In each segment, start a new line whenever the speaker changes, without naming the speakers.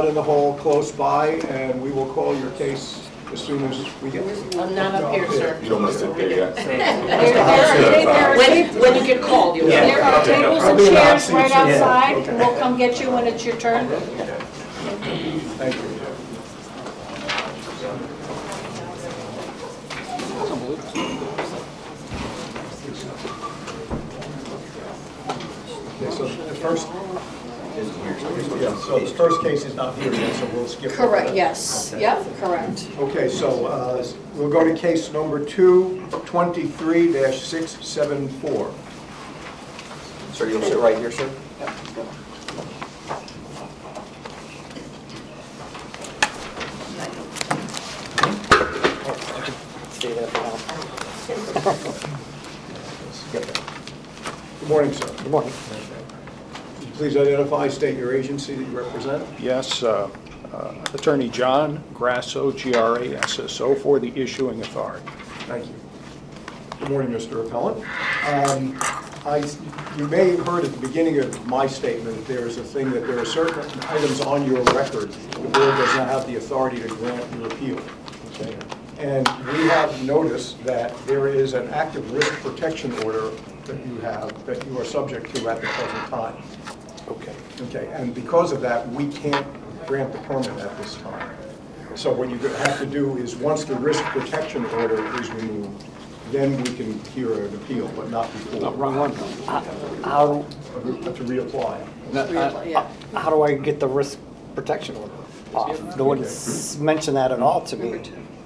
in the hall close by, and we will call your case as soon as we get it.
I'm not up here, sir.
You don't want to sit there yet.
When you get called, you'll.
There are tables and
Probably not.
chairs right outside,
Okay.
and we'll come get you when it's your turn.
Thank you. Okay, so the first case is not here yet, so we'll skip.
Correct, yes, yep, correct.
Okay, so we'll go to case number 223-674.
Sir, you'll sit right here, sir?
Stay there for now.
Good morning, sir.
Good morning.
Please identify, state your agency that you represent.
Yes, Attorney John Grasso, Grasso, for the issuing authority.
Thank you. Good morning, Mr. Appellant. You may have heard at the beginning of my statement, there's a thing that there are certain items on your record the board does not have the authority to grant your appeal. Okay? And we have noticed that there is an active risk protection order that you have, that you are subject to at the present time.
Okay.
Okay, and because of that, we can't grant the permit at this time. So what you have to do is, once the risk protection order is removed, then we can hear an appeal, but not before.
How
To reapply.
how do I get the risk protection order off? No one's mentioned that at all to me.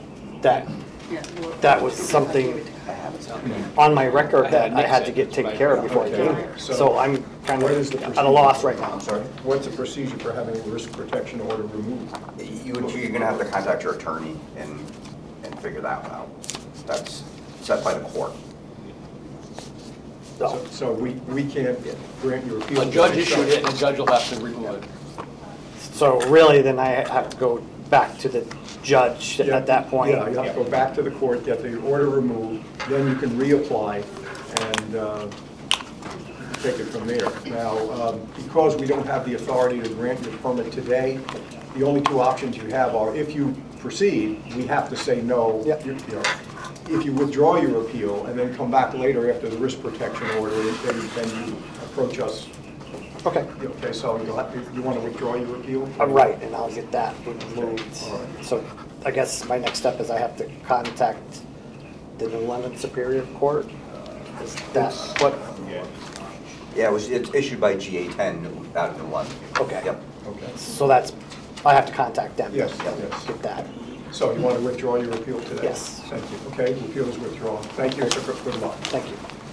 That was something on my record that I had to get taken care of before I came here. So I'm kind
What is the
of at a loss right now.
I'm sorry?
What's the procedure for having a risk protection order removed?
You're going to have to contact your attorney and figure that one out. That's set by the court.
So we can't grant your appeal.
A judge issued it, and the judge will have to remove it.
So really, then I have to go back to the judge at that point?
Yeah, you have to go back to the court, get the order removed, then you can reapply and take it from there. Now, because we don't have the authority to grant your permit today, the only two options you have are, if you proceed, we have to say no.
Yep.
If you withdraw your appeal and then come back later after the risk protection order, then you approach us.
Okay.
Okay, so you want to withdraw your appeal?
Right, and I'll get that removed.
All right.
So I guess my next step is I have to contact the New London Superior Court? Is that what?
Yeah, it's issued by GA10 out of New London.
Okay.
Yep.
Okay.
So I have to contact them?
Yes,
Yep,
yes.
Get that.
So you want to withdraw your appeal today?
Yes.
Thank you. Okay, the appeal is withdrawn. Thank you, sir. Good luck.
Thank you.